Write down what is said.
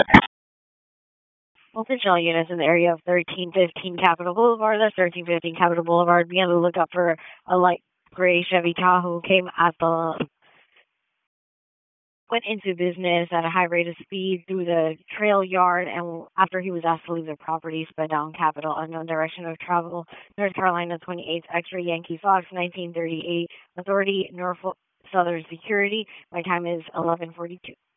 Multi-channel units in the area of 1315 Capitol Boulevard. That's 1315 Capitol Boulevard. Be on the lookout for a light gray Chevy Tahoe. Went into business at a high rate of speed through the trail yard, and after he was asked to leave the property, sped down Capitol, unknown direction of travel, North Carolina 28th X-ray Yankee Fox, 1938. Authority, Norfolk Southern Security. My time is 11:42.